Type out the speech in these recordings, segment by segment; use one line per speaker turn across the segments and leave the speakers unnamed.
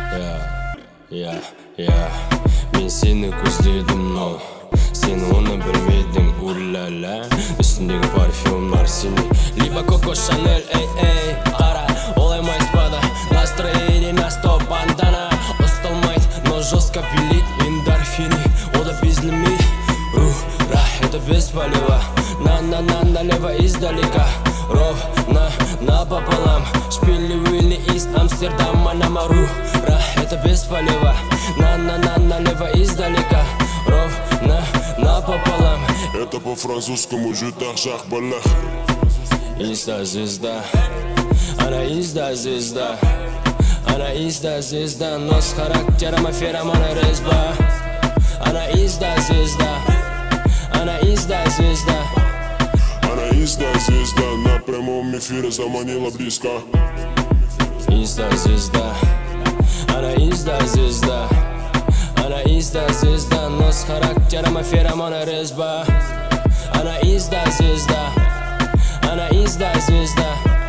Мен сені көздедім, но сен оны білмедің, ур-ля-ля. Үстіндегі парфюмдар синий, либо Коко Шанель, эй, қара, олай майспада. Настроение на 100 бандана. Ұсталмайды, но жестко пилит эндорфины, о да безлимит. Это бесполево, налево издалека. Ровно напополам, шпили-вили из Амстердама на Мару. Это бесполево, налево издалека. Ровно напополам.
Это по-французскому «Жутах шах-балах».
Инста-звезда, она инста-звезда. Она инста-звезда, но с характером феромона резьба. Она инста-звезда, она инста-звезда.
Она инста-звезда, на прямом эфире заманила близко.
Инста-звезда, она инста-звезда. Она инста-звезда, но с характером феромона резьба. Она инста-звезда, она инста-звезда.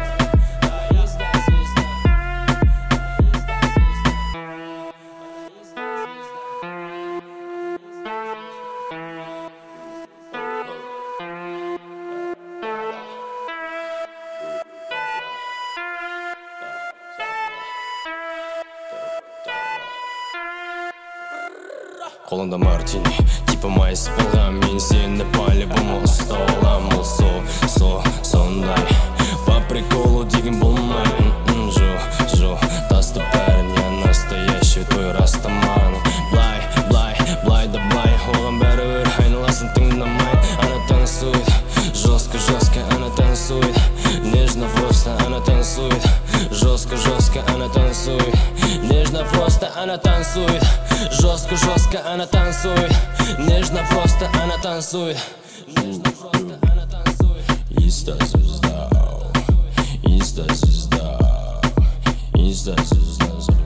Қолында мартини, типа майыс болған. Мен сені по-любому ұстап алам. Ол сондай по приколу деген болмай. Жо, тасты бәрін, я настоящий той растаман. Блай да блай, оған бәрібір айналасын тыңдамай. Она танцует, жестко, она танцует. Нежно просто, она танцует. Жестко, она танцует. Нежно просто, она танцует. Жестко, она танцует. Нежно просто, она танцует. Инста-звезда, инста-звезда, инста-звезда.